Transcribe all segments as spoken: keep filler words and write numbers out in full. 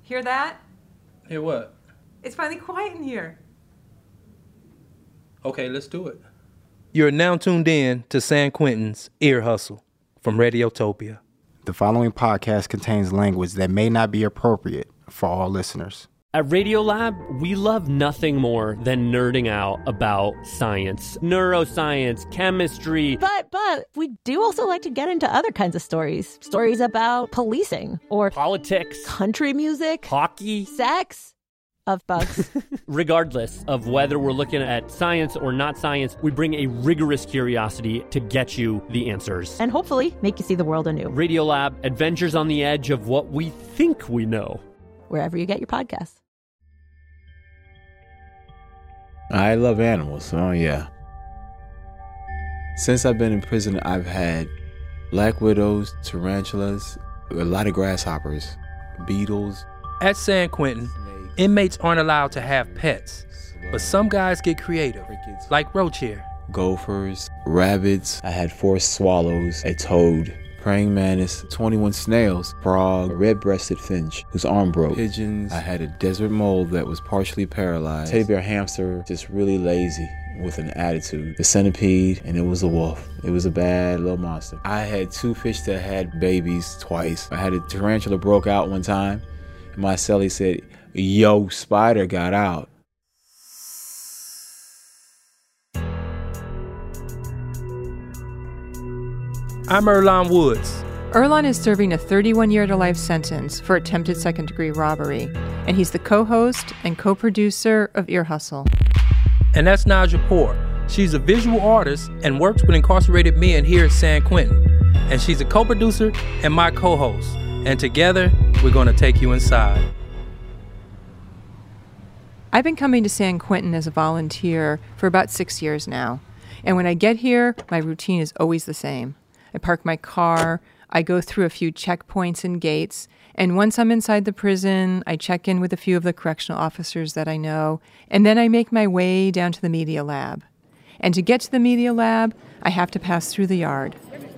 Hear that? Hear what? It's finally quiet in here. Okay, let's do it. You're now tuned in to San Quentin's Ear Hustle from Radiotopia. The following podcast contains language that may not be appropriate for all listeners. At Radiolab, we love nothing more than nerding out about science, neuroscience, chemistry. But, but, we do also like to get into other kinds of stories. Stories about policing or politics, country music, hockey, sex, of bugs. Regardless of whether we're looking at science or not science, we bring a rigorous curiosity to get you the answers. And hopefully make you see the world anew. Radiolab, adventures on the edge of what we think we know. Wherever you get your podcasts. I love animals, so yeah. Since I've been in prison, I've had black widows, tarantulas, a lot of grasshoppers, beetles. At San Quentin, inmates aren't allowed to have pets, but some guys get creative, like Roach here. Gophers, rabbits. I had four swallows, a toad, praying mantis, twenty-one snails, frog, a red-breasted finch whose arm broke, pigeons. I had a desert mole that was partially paralyzed, teddy bear hamster, just really lazy with an attitude, the centipede, and it was a wolf. It was a bad little monster. I had two fish that had babies twice. I had a tarantula broke out one time, and my cellie said, "Yo, spider got out." I'm Earlonne Woods. Earlonne is serving a thirty-one-year to life sentence for attempted second-degree robbery, and he's the co-host and co-producer of Ear Hustle. And that's Naja Poor. She's a visual artist and works with incarcerated men here at San Quentin. And she's a co-producer and my co-host. And together, we're going to take you inside. I've been coming to San Quentin as a volunteer for about six years now. And when I get here, my routine is always the same. I park my car, I go through a few checkpoints and gates, and once I'm inside the prison, I check in with a few of the correctional officers that I know, and then I make my way down to the media lab. And to get to the media lab, I have to pass through the yard.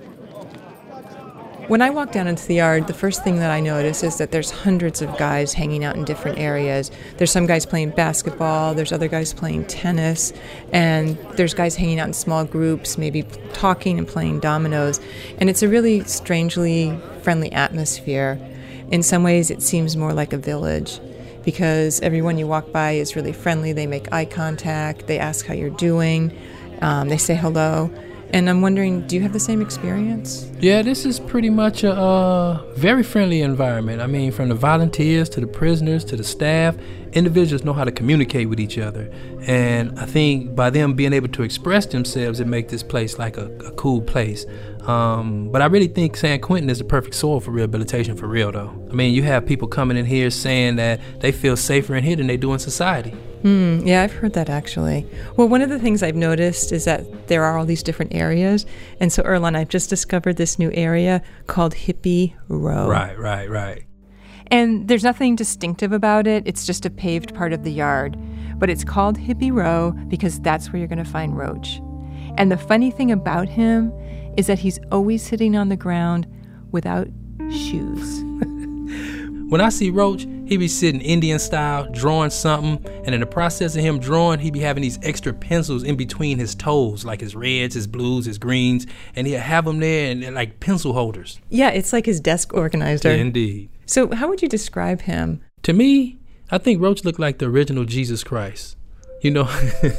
When I walk down into the yard, the first thing that I notice is that there's hundreds of guys hanging out in different areas. There's some guys playing basketball, there's other guys playing tennis, and there's guys hanging out in small groups, maybe talking and playing dominoes. And it's a really strangely friendly atmosphere. In some ways, it seems more like a village because everyone you walk by is really friendly. They make eye contact, they ask how you're doing, um, they say hello. And I'm wondering, do you have the same experience? Yeah, this is pretty much a uh, very friendly environment. I mean, from the volunteers to the prisoners to the staff, individuals know how to communicate with each other. And I think by them being able to express themselves, it makes this place like a, a cool place. Um, but I really think San Quentin is the perfect soil for rehabilitation for real, though. I mean, you have people coming in here saying that they feel safer in here than they do in society. Hmm, yeah, I've heard that actually. Well, one of the things I've noticed is that there are all these different areas. And so, Earlonne, I've just discovered this new area called Hippie Row. Right, right, right. And there's nothing distinctive about it. It's just a paved part of the yard. But it's called Hippie Row because that's where you're going to find Roach. And the funny thing about him is that he's always sitting on the ground without shoes. When I see Roach, he be sitting Indian style, drawing something, and in the process of him drawing, he be having these extra pencils in between his toes, like his reds, his blues, his greens, and he'll have them there and they're like pencil holders. Yeah, it's like his desk organizer. Yeah, indeed. So how would you describe him? To me, I think Roach looked like the original Jesus Christ. You know?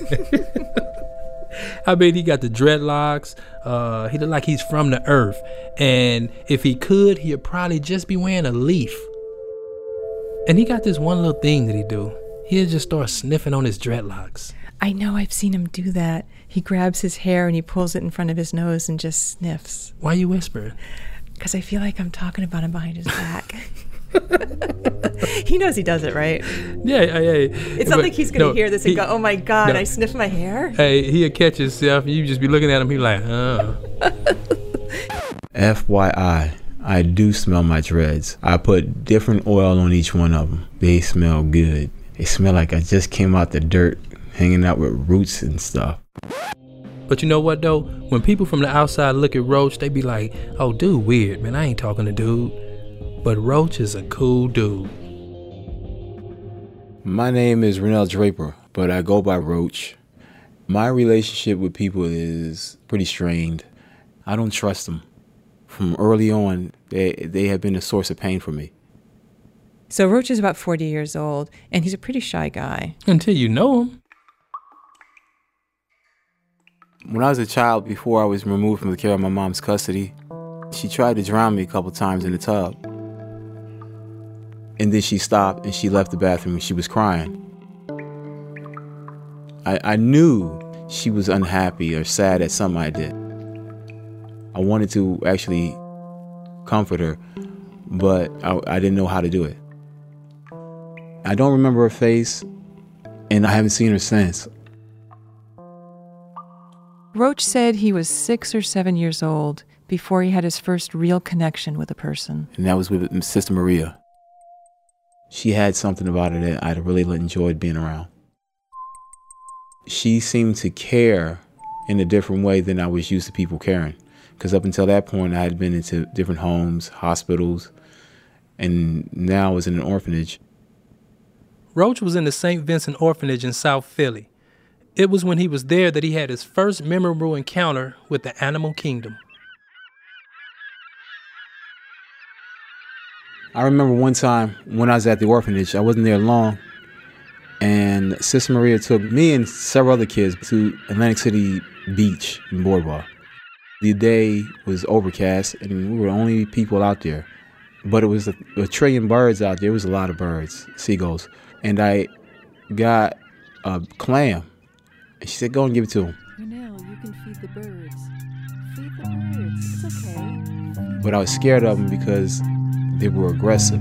I mean, he got the dreadlocks. Uh, he look like he's from the earth. And if he could, he'd probably just be wearing a leaf. And he got this one little thing that he do. He'll just start sniffing on his dreadlocks. I know, I've seen him do that. He grabs his hair and he pulls it in front of his nose and just sniffs. Why are you whispering? Because I feel like I'm talking about him behind his back. He knows he does it, right? Yeah, yeah, yeah. It's not but, like he's going to no, hear this and he, go, oh my God, no. I sniffed my hair? Hey, he'll catch himself and you just be looking at him, he like, oh. F Y I. I do smell my dreads. I put different oil on each one of them. They smell good. They smell like I just came out the dirt, hanging out with roots and stuff. But you know what, though? When people from the outside look at Roach, they be like, oh, dude weird, man. I ain't talking to dude. But Roach is a cool dude. My name is Renell Draper, but I go by Roach. My relationship with people is pretty strained. I don't trust them. From early on, they, they have been a source of pain for me. So Roach is about forty years old, and he's a pretty shy guy. Until you know him. When I was a child, before I was removed from the care of my mom's custody, she tried to drown me a couple times in the tub. And then she stopped and she left the bathroom and she was crying. I, I knew she was unhappy or sad at something I did. I wanted to actually comfort her, but I, I didn't know how to do it. I don't remember her face, and I haven't seen her since. Roach said he was six or seven years old before he had his first real connection with a person. And that was with Sister Maria. She had something about her that I really enjoyed being around. She seemed to care in a different way than I was used to people caring. Because up until that point, I had been into different homes, hospitals, and now I was in an orphanage. Roach was in the Saint Vincent Orphanage in South Philly. It was when he was there that he had his first memorable encounter with the animal kingdom. I remember one time when I was at the orphanage, I wasn't there long, and Sister Maria took me and several other kids to Atlantic City Beach in Boardwalk. The day was overcast, and we were the only people out there. But it was a, a trillion birds out there. It was a lot of birds, seagulls. And I got a clam. And she said, go and give it to him. Renell, you can feed the birds. Feed the birds. It's okay. But I was scared of them because they were aggressive.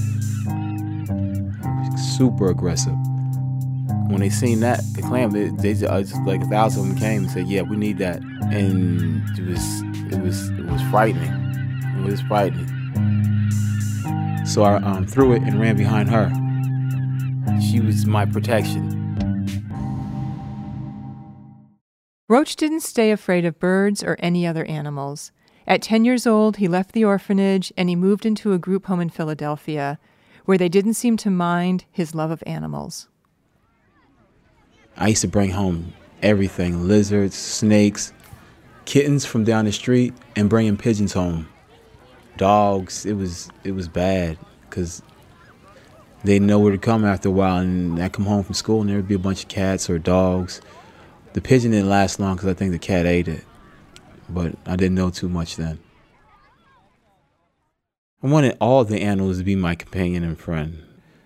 Super aggressive. When they seen that, the clam, they, they just, like a thousand of them came and said, yeah, we need that. And it was, it was, it was frightening. It was frightening. So I um, threw it and ran behind her. She was my protection. Roach didn't stay afraid of birds or any other animals. At ten years old, he left the orphanage and he moved into a group home in Philadelphia, where they didn't seem to mind his love of animals. I used to bring home everything, lizards, snakes, kittens from down the street, and bringing pigeons home. Dogs, it was it was bad because they didn't know where to come after a while, and I'd come home from school and there would be a bunch of cats or dogs. The pigeon didn't last long because I think the cat ate it, but I didn't know too much then. I wanted all the animals to be my companion and friend.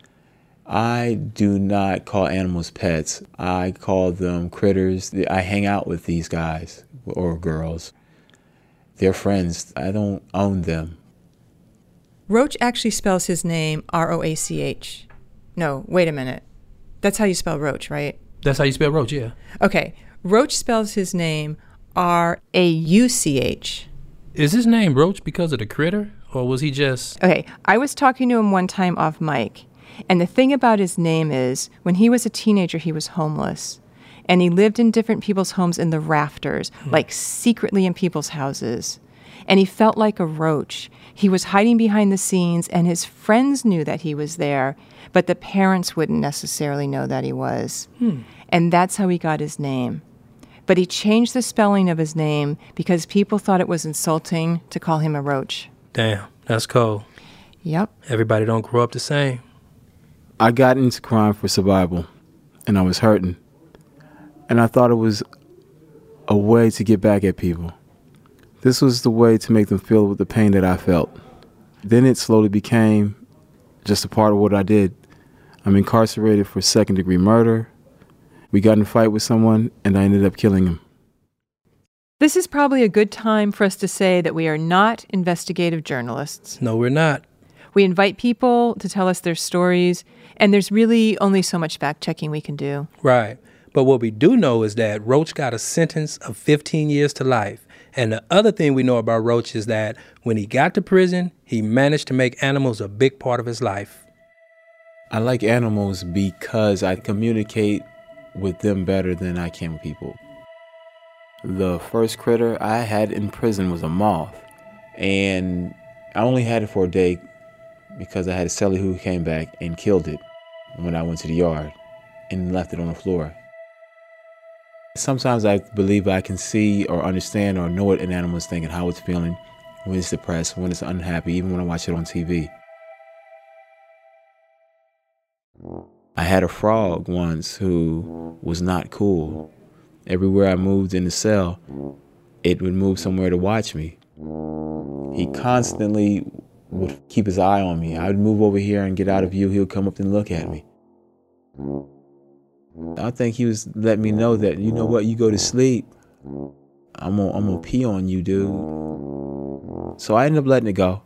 I do not call animals pets. I call them critters. I hang out with these guys or girls. They're friends. I don't own them. Roach actually spells his name R O A C H. No, wait a minute. That's how you spell Roach, right? That's how you spell Roach, yeah. Okay. Roach spells his name R A U C H. Is his name Roach because of the critter, or was he just... Okay, I was talking to him one time off mic, and the thing about his name is, when he was a teenager, he was homeless. And he lived in different people's homes in the rafters, hmm. like secretly in people's houses. And he felt like a roach. He was hiding behind the scenes, and his friends knew that he was there, but the parents wouldn't necessarily know that he was. Hmm. And that's how he got his name. But he changed the spelling of his name because people thought it was insulting to call him a roach. Damn, that's cold. Yep. Everybody don't grow up the same. I got into crime for survival, and I was hurting. And I thought it was a way to get back at people. This was the way to make them feel the pain that I felt. Then it slowly became just a part of what I did. I'm incarcerated for second-degree murder. We got in a fight with someone, and I ended up killing him. This is probably a good time for us to say that we are not investigative journalists. No, we're not. We invite people to tell us their stories, and there's really only so much fact-checking we can do. Right. But what we do know is that Roach got a sentence of fifteen years to life. And the other thing we know about Roach is that when he got to prison, he managed to make animals a big part of his life. I like animals because I communicate with them better than I can with people. The first critter I had in prison was a moth, and I only had it for a day because I had a cellie who came back and killed it. when I went to the yard and left it on the floor. Sometimes I believe I can see or understand or know what an animal is thinking, how it's feeling, when it's depressed, when it's unhappy, even when I watch it on T V. I had a frog once who was not cool. Everywhere I moved in the cell, it would move somewhere to watch me. He constantly would keep his eye on me. I would move over here and get out of view. He would come up and look at me. I think he was letting me know that, you know what, you go to sleep, I'm gonna, I'm gonna pee on you, dude. So I ended up letting it go.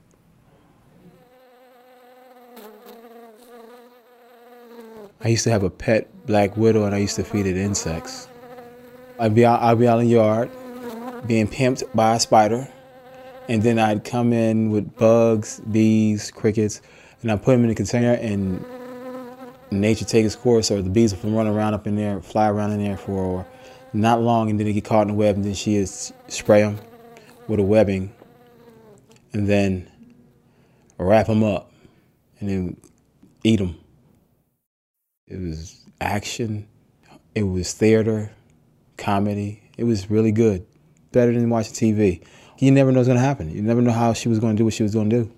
I used to have a pet black widow, and I used to feed it insects. I'd be out, I'd be out in the yard, being pimped by a spider, and then I'd come in with bugs, bees, crickets, and I'd put them in a container, and nature take its course, or the bees will run around up in there, fly around in there for not long, and then they get caught in the web, and then she is spray them with a webbing, and then wrap them up, and then eat them. It was action, it was theater, comedy. It was really good, better than watching T V. You never know what's gonna happen. You never know how she was gonna do what she was gonna do.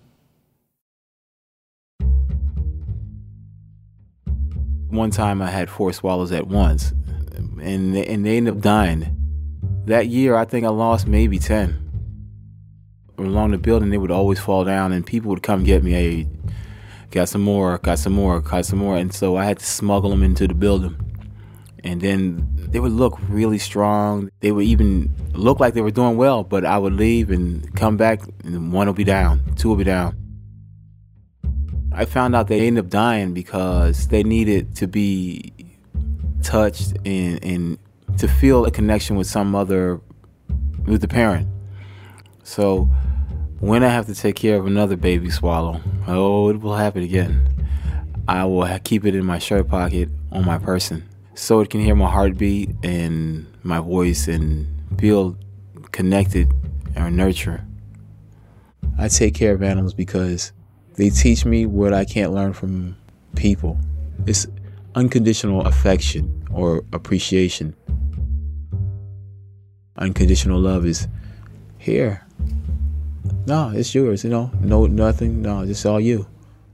One time I had four swallows at once, and they, and they ended up dying. That year, I think I lost maybe ten. Along the building, they would always fall down, and people would come get me. Hey, got some more, got some more, got some more. And so I had to smuggle them into the building. And then they would look really strong. They would even look like they were doing well, but I would leave and come back, and one will be down, two will be down. I found out they ended up dying because they needed to be touched and, and to feel a connection with some other, with the parent. So when I have to take care of another baby swallow, oh, it will happen again. I will keep it in my shirt pocket on my person so it can hear my heartbeat and my voice and feel connected or nurture. I take care of animals because they teach me what I can't learn from people. It's unconditional affection or appreciation. Unconditional love is here. No, it's yours, you know, no, nothing, no, it's all you.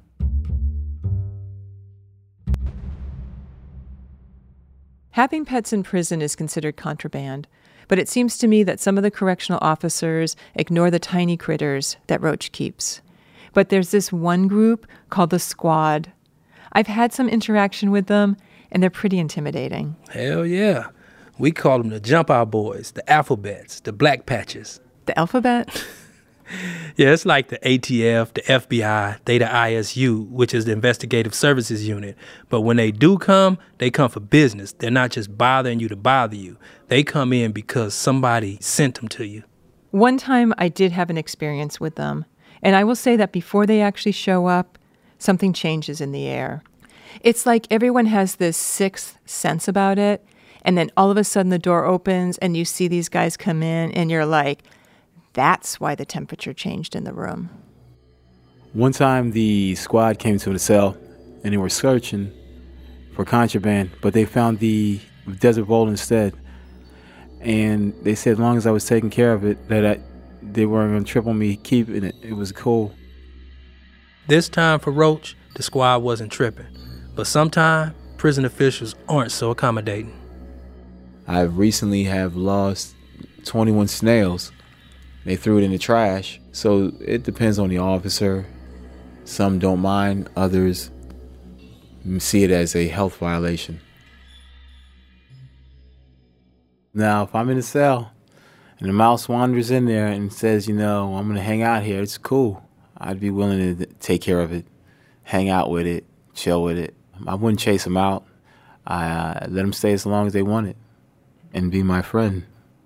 Having pets in prison is considered contraband, but it seems to me that some of the correctional officers ignore the tiny critters that Roach keeps. But there's this one group called the Squad. I've had some interaction with them, and they're pretty intimidating. Hell yeah. We call them the Jump Out Boys, the Alphabets, the Black Patches. The alphabet? Yeah, it's like the A T F, the F B I, they the I S U, which is the Investigative Services Unit. But when they do come, they come for business. They're not just bothering you to bother you. They come in because somebody sent them to you. One time I did have an experience with them, and I will say that before they actually show up, something changes in the air. It's like everyone has this sixth sense about it, and then all of a sudden the door opens and you see these guys come in and you're like, that's why the temperature changed in the room. One time the Squad came to the cell and they were searching for contraband, but they found the Desert Bowl instead. And they said as long as I was taking care of it, that I, they weren't going to trip on me keeping it. It was cool. This time for Roach, the Squad wasn't tripping. But sometimes prison officials aren't so accommodating. I recently have lost twenty-one snails. They threw it in the trash. So it depends on the officer. Some don't mind, others see it as a health violation. Now, if I'm in a cell and a mouse wanders in there and says, you know, I'm going to hang out here, it's cool. I'd be willing to take care of it, hang out with it, chill with it. I wouldn't chase them out. I uh, let them stay as long as they wanted and be my friend.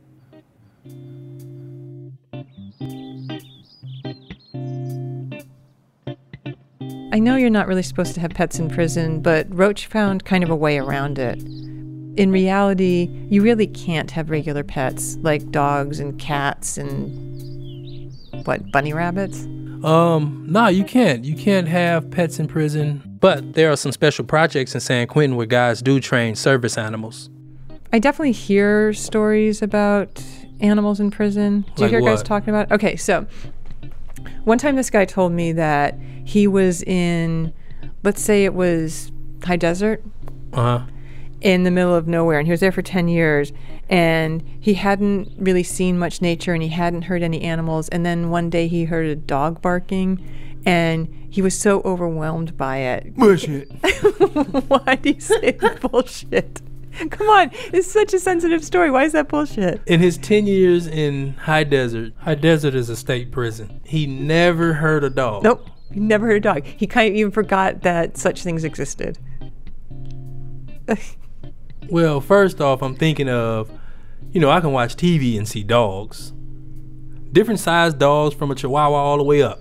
I know you're not really supposed to have pets in prison, but Roach found kind of a way around it. In reality, you really can't have regular pets like dogs and cats and, what, bunny rabbits? Um, no, you can't. You can't have pets in prison. But there are some special projects in San Quentin where guys do train service animals. I definitely hear stories about animals in prison. Do Like you hear guys what? talking about it? Okay, so one time this guy told me that he was in, let's say it was high desert, Uh-huh. in the middle of nowhere, and he was there for ten years, and he hadn't really seen much nature, and he hadn't heard any animals, and then one day he heard a dog barking, and he was so overwhelmed by it. Bullshit. Why do you say bullshit? Come on, it's such a sensitive story. Why is that bullshit? In his ten years in High Desert, High Desert is a state prison, he never heard a dog. Nope, he never heard a dog. He kind of even forgot that such things existed. Well, first off, I'm thinking of, you know, I can watch T V and see dogs. Different sized dogs from a Chihuahua all the way up.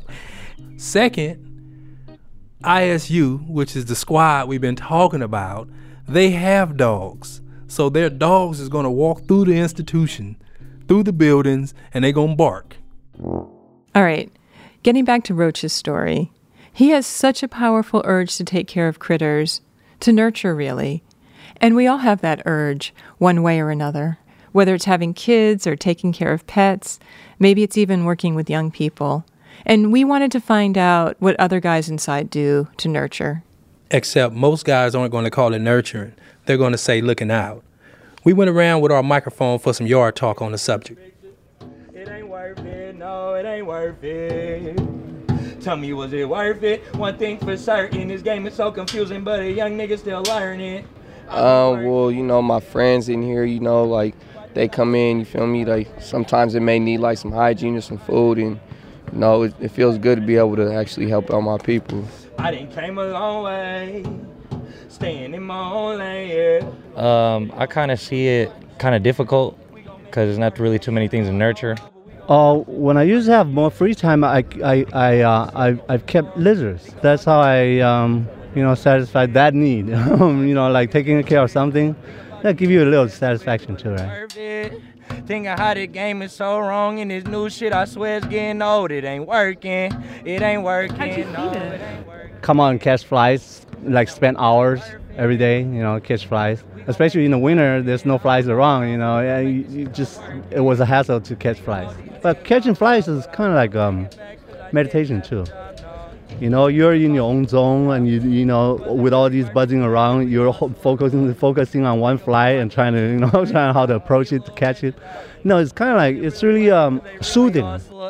Second, I S U, which is the squad we've been talking about, they have dogs. So their dogs is going to walk through the institution, through the buildings, and they going to bark. All right, getting back to Roach's story. He has such a powerful urge to take care of critters, to nurture, really. And we all have that urge, one way or another, whether it's having kids or taking care of pets. Maybe it's even working with young people. And we wanted to find out what other guys inside do to nurture. Except most guys aren't going to call it nurturing. They're going to say looking out. We went around with our microphone for some yard talk on the subject. It ain't worth it, no, it ain't worth it. Tell me, was it worth it? One thing for certain, this game is so confusing, but a young nigga still learning. Uh, well, you know, my friends in here, you know, like, they come in, you feel me? Like, sometimes they may need, like, some hygiene or some food, and, you know, it, it feels good to be able to actually help out my people. I done came a long way, staying in my own lane, yeah. Um, I kind of see it kind of difficult because there's not really too many things to nurture. Uh, when I used to have more free time, I, I, I, uh, I, I've kept lizards. That's how I, um, you know, satisfied that need. You know, like taking care of something, that give you a little satisfaction too, right? Thinking how the game is so wrong and this new shit, I swear it's getting old. It ain't working, it ain't working. How'd you feed no, it? It ain't working. Come on, catch flies, like spend hours every day, you know, catch flies. Especially in the winter, there's no flies around, you know, yeah, you, you just, it was a hassle to catch flies. But catching flies is kind of like um, meditation too. You know, you're in your own zone, and you you know, with all these buzzing around, you're focusing focusing on one fly and trying to, you know, trying how to approach it to catch it. No, it's kind of like, it's really um, soothing.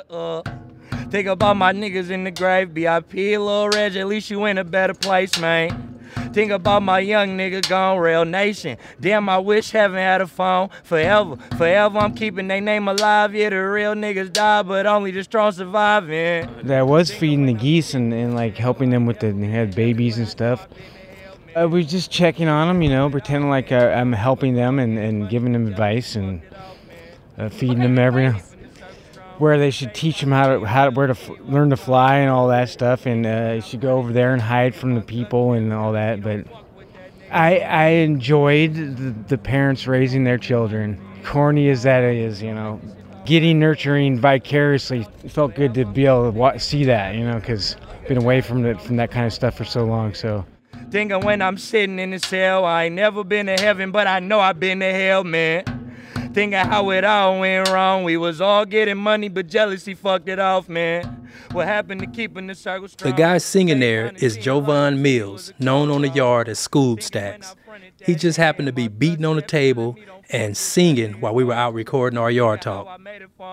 Think about my niggas in the grave, B I P, Lil Reg, at least you in a better place, man. Think about my young nigga gone, Rail Nation. Damn, I wish heaven had a phone. Forever, forever I'm keeping their name alive. Yeah, the real niggas die, but only the strong surviving. That was feeding the geese and, and like helping them with the, they had babies and stuff. I was just checking on them, you know, pretending like uh, I'm helping them and, and giving them advice and uh, feeding them every where they should teach them how to how to, where to f- learn to fly and all that stuff, and uh, you should go over there and hide from the people and all that. But I I enjoyed the, the parents raising their children, corny as that is, you know, getting nurturing vicariously. It felt good to be able to wa- see that, you know, because I've been away from the, from that kind of stuff for so long. So. Thinking when I'm sitting in the cell, I ain't never been to heaven, but I know I've been to hell, man. Thinking how it all went wrong. We was all getting money, but jealousy fucked it off, man. What happened to keeping the circle strong? The guy singing there is Jovan Mills, known on the yard as Scoob Stacks. He just happened to be beating on the table and singing while we were out recording our yard talk. I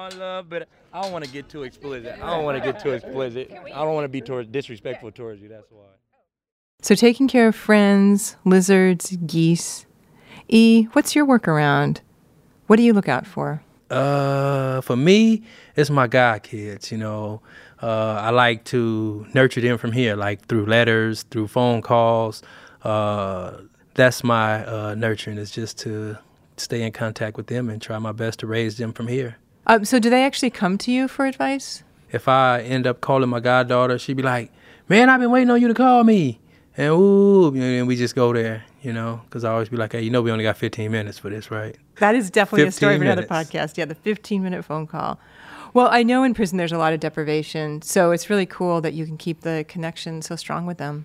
don't want to get too explicit. I don't want to get too explicit. I don't want to be towards, disrespectful towards you, that's why. So taking care of friends, lizards, geese. E, what's your workaround? What do you look out for? Uh, for me, it's my god kids, you know. Uh, I like to nurture them from here, like through letters, through phone calls. Uh, that's my uh, nurturing, is just to stay in contact with them and try my best to raise them from here. Um, so do they actually come to you for advice? If I end up calling my goddaughter, she'd be like, man, I've been waiting on you to call me. And ooh, and we just go there, you know, because I always be like, hey, you know, we only got fifteen minutes for this, right? That is definitely a story for another minutes. podcast. Yeah, the fifteen-minute phone call. Well, I know in prison there's a lot of deprivation, so it's really cool that you can keep the connection so strong with them.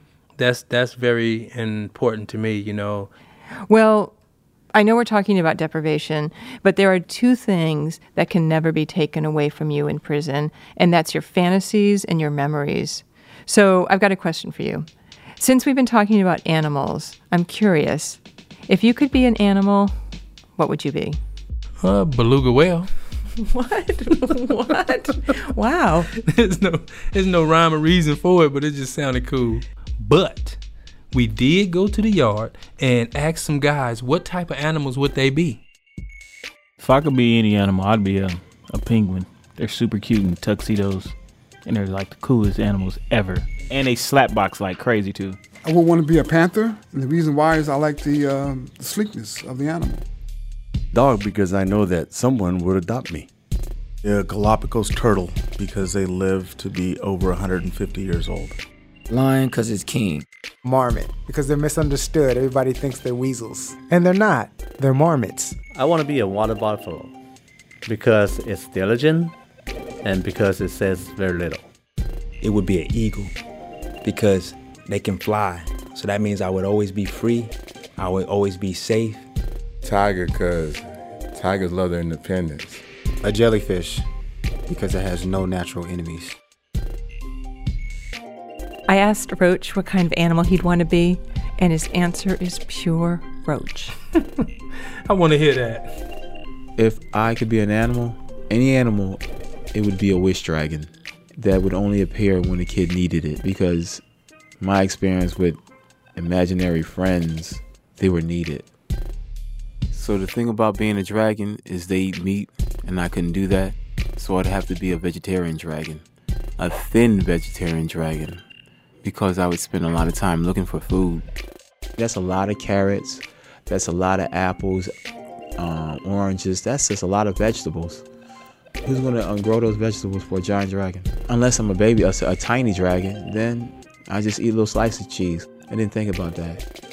that's that's very important to me, you know. Well, I know we're talking about deprivation, but there are two things that can never be taken away from you in prison, and that's your fantasies and your memories. So I've got a question for you. Since we've been talking about animals, I'm curious, if you could be an animal, what would you be? Uh, beluga whale. What? What? Wow. There's no, there's no rhyme or reason for it, but it just sounded cool. But we did go to the yard and ask some guys what type of animals would they be. If I could be any animal, I'd be a, a penguin. They're super cute in tuxedos, and they're like the coolest animals ever. And they slap box like crazy too. I would want to be a panther, and the reason why is I like the, um, the sleekness of the animal. Dog, because I know that someone would adopt me. A Galapagos turtle, because they live to be over one hundred fifty years old. Lion, because it's king. Marmot, because they're misunderstood. Everybody thinks they're weasels. And they're not. They're marmots. I want to be a water buffalo because it's diligent and because it says very little. It would be an eagle because they can fly. So that means I would always be free. I would always be safe. Tiger, because tigers love their independence. A jellyfish, because it has no natural enemies. I asked Roach what kind of animal he'd want to be, and his answer is pure roach. I want to hear that. If I could be an animal, any animal, it would be a wish dragon that would only appear when a kid needed it, because my experience with imaginary friends, they were needed. So the thing about being a dragon is they eat meat, and I couldn't do that, so I'd have to be a vegetarian dragon, a thin vegetarian dragon, because I would spend a lot of time looking for food. That's a lot of carrots, that's a lot of apples, uh, oranges, that's just a lot of vegetables. Who's gonna um, grow those vegetables for a giant dragon? Unless I'm a baby, a, a tiny dragon, then I just eat a little slice of cheese. I didn't think about that.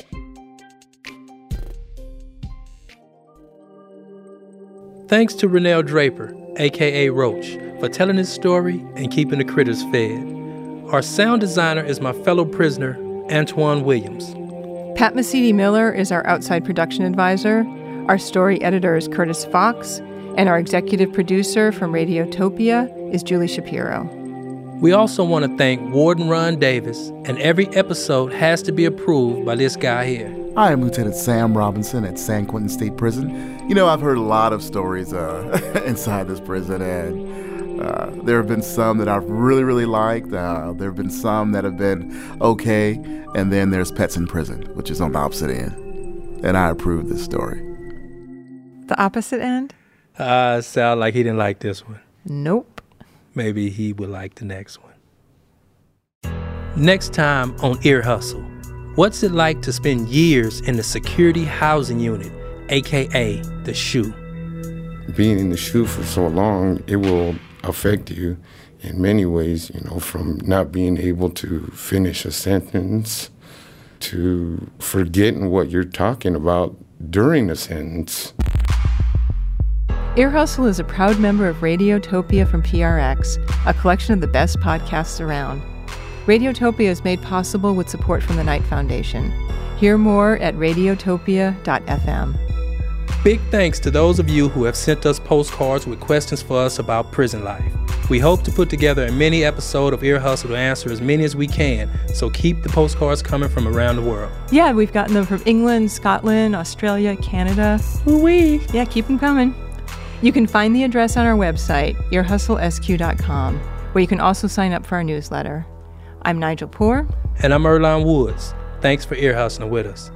Thanks to Rennell Draper, a k a. Roach, for telling his story and keeping the critters fed. Our sound designer is my fellow prisoner, Antoine Williams. Pat Mesiti-Miller is our outside production advisor. Our story editor is Curtis Fox. And our executive producer from Radiotopia is Julie Shapiro. We also want to thank Warden Ron Davis, and every episode has to be approved by this guy here. I am Lieutenant Sam Robinson at San Quentin State Prison. You know, I've heard a lot of stories uh, inside this prison, and uh, there have been some that I've really, really liked. Uh, there have been some that have been okay, and then there's Pets in Prison, which is on the opposite end. And I approve this story. The opposite end? Uh, sound like he didn't like this one. Nope. Maybe he would like the next one. Next time on Ear Hustle, what's it like to spend years in the Security Housing Unit, a k a the S H U? Being in the S H U for so long, it will affect you in many ways, you know, from not being able to finish a sentence to forgetting what you're talking about during a sentence. Ear Hustle is a proud member of Radiotopia from P R X, a collection of the best podcasts around. Radiotopia is made possible with support from the Knight Foundation. Hear more at radiotopia dot f m. Big thanks to those of you who have sent us postcards with questions for us about prison life. We hope to put together a mini episode of Ear Hustle to answer as many as we can, so keep the postcards coming from around the world. Yeah, we've gotten them from England, Scotland, Australia, Canada. Woo-wee. Yeah, keep them coming. You can find the address on our website, ear hustle s q dot com, where you can also sign up for our newsletter. I'm Nigel Poor. And I'm Earlonne Woods. Thanks for ear hustling with us.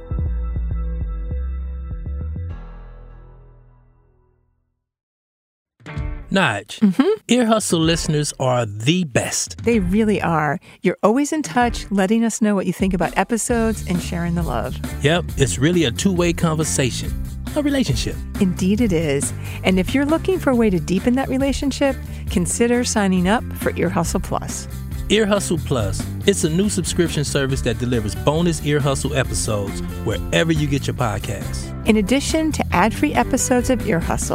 Nige, mm-hmm. Ear Hustle listeners are the best. They really are. You're always in touch, letting us know what you think about episodes and sharing the love. Yep, it's really a two-way conversation. A relationship. Indeed it is. And if you're looking for a way to deepen that relationship, consider signing up for Ear Hustle Plus. Ear Hustle Plus. It's a new subscription service that delivers bonus Ear Hustle episodes wherever you get your podcasts. In addition to ad-free episodes of Ear Hustle,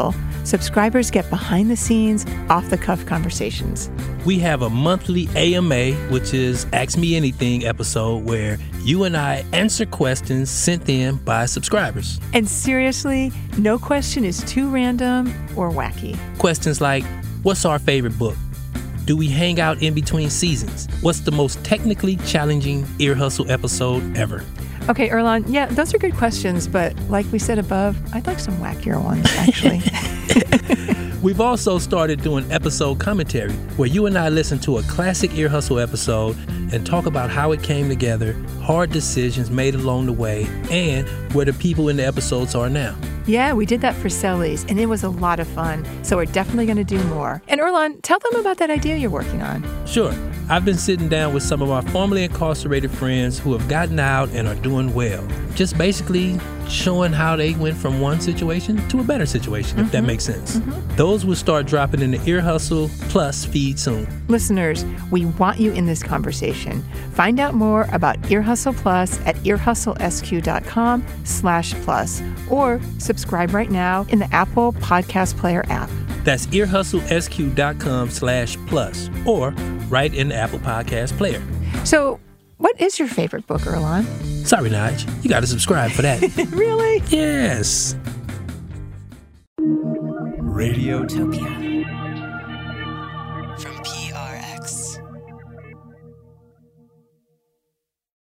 subscribers get behind-the-scenes, off-the-cuff conversations. We have a monthly A M A, which is Ask Me Anything episode, where you and I answer questions sent in by subscribers. And seriously, no question is too random or wacky. Questions like, what's our favorite book? Do we hang out in between seasons? What's the most technically challenging Ear Hustle episode ever? Okay, Earlonne, yeah, those are good questions, but like we said above, I'd like some wackier ones, actually. We've also started doing episode commentary, where you and I listen to a classic Ear Hustle episode and talk about how it came together, hard decisions made along the way, and where the people in the episodes are now. Yeah, we did that for Sellies, and it was a lot of fun, so we're definitely going to do more. And Earlonne, tell them about that idea you're working on. Sure. I've been sitting down with some of my formerly incarcerated friends who have gotten out and are doing well. Just basically showing how they went from one situation to a better situation, mm-hmm. if that makes sense. Mm-hmm. Those will start dropping in the Ear Hustle Plus feed soon. Listeners, we want you in this conversation. Find out more about Ear Hustle Plus at earhustlesq.com slash plus or subscribe right now in the Apple Podcast Player app. That's earhustlesq.com slash plus or right in the Apple Podcast Player. So, what is your favorite book, Earlonne? Sorry, Nige. You got to subscribe for that. Really? Yes. Radiotopia.